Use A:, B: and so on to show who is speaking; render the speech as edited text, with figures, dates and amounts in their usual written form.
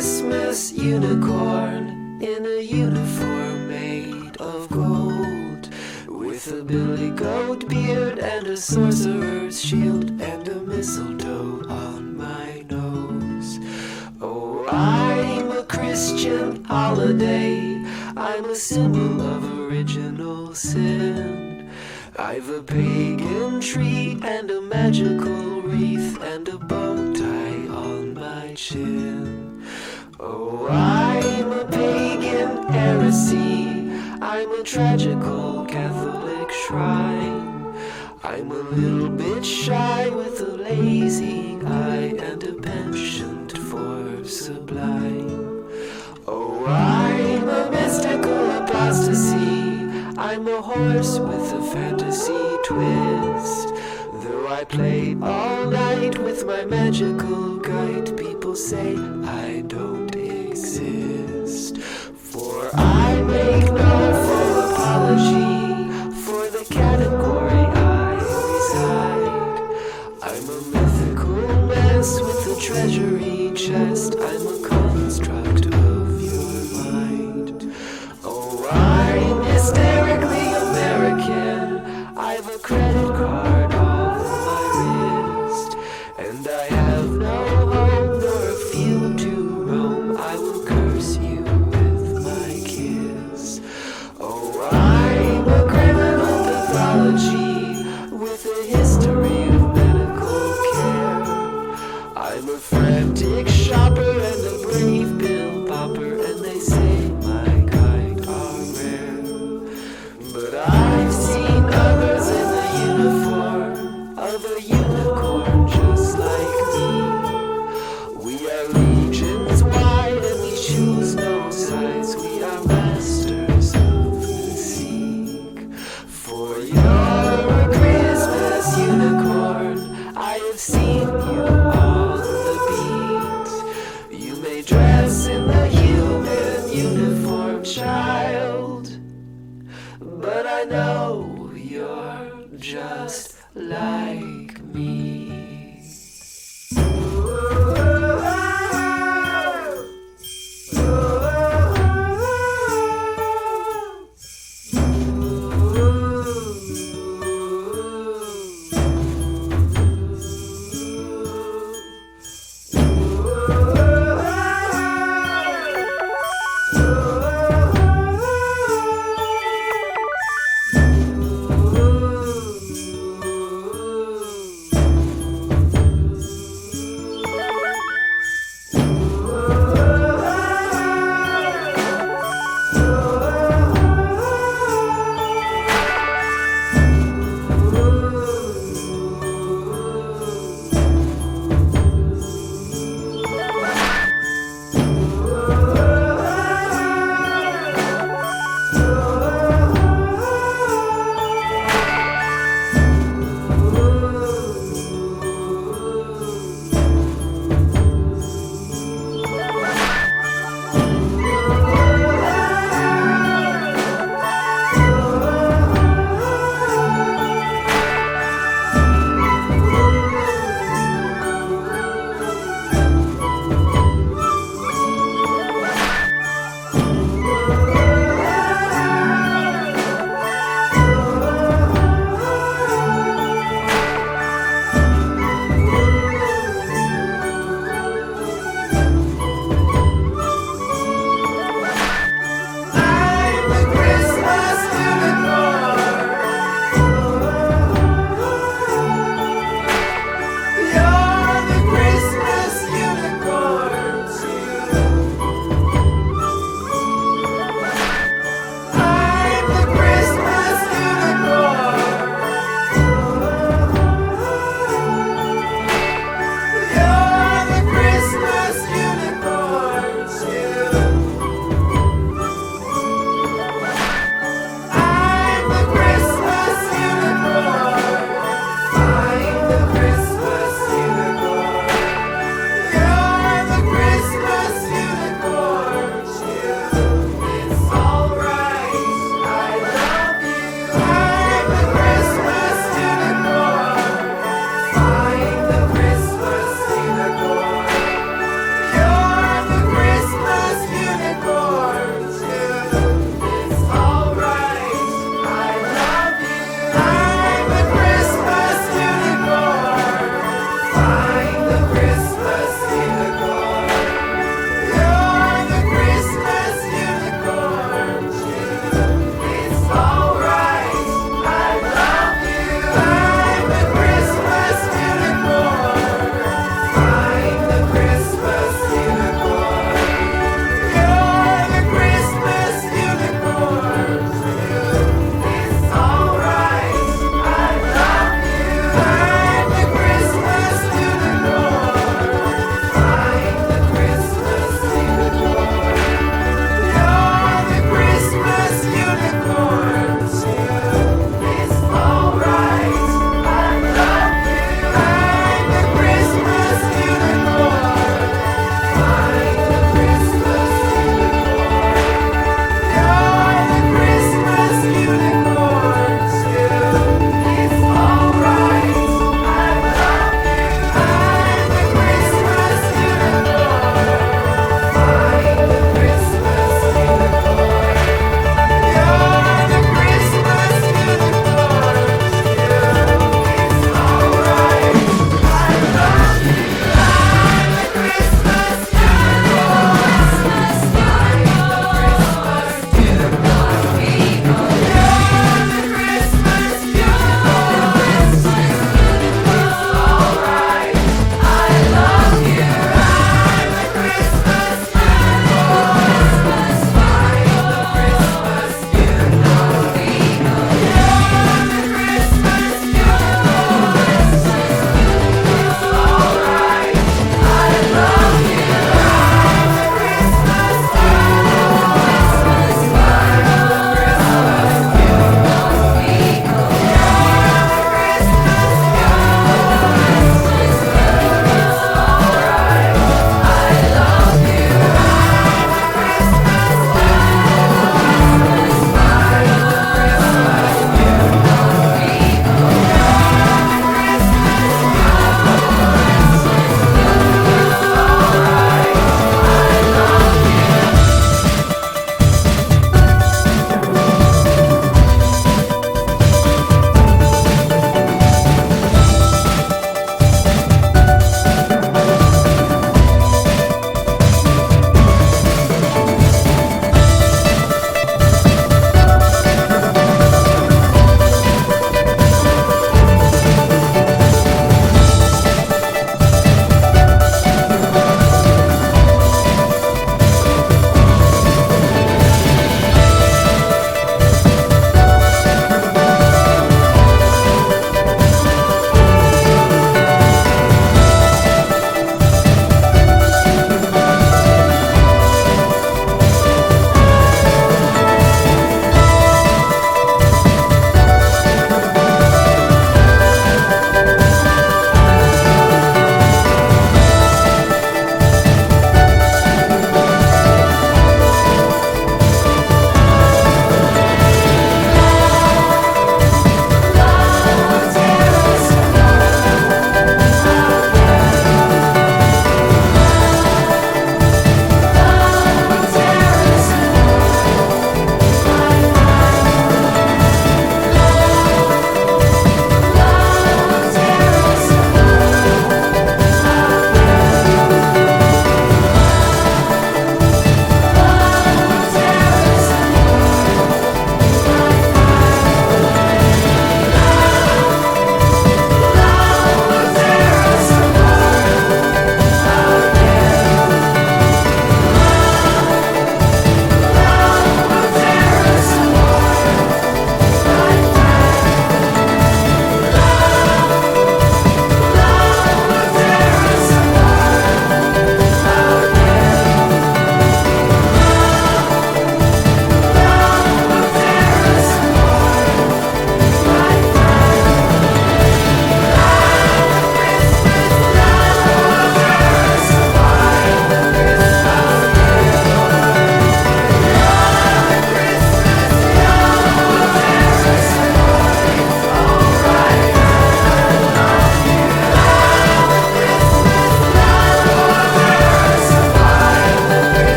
A: Christmas unicorn in a uniform made of gold, with a billy goat beard and a sorcerer's shield and a mistletoe on my nose. Oh, I'm a Christian holiday, I'm a symbol of original sin. I've a pagan tree and a magical wreath and a bow tie on my chin. Oh, I'm a pagan heresy, I'm a tragical Catholic shrine. I'm a little bit shy with a lazy eye and a penchant for sublime. Oh, I'm a mystical apostasy, I'm a horse with a fantasy twist. Though I play all night with my magical guide, people say I don't exist. For I make no full apology for the category I reside. I'm a mythical mess with a treasury chest, I'm a construct of your mind. Oh, I'm hysterically American, I've a credit card on my wrist, and I have no home nor a field to roam, I will curse you with my kiss. Oh, I'm a criminal pathology with a history of medical care. I'm a frantic shopper and a brave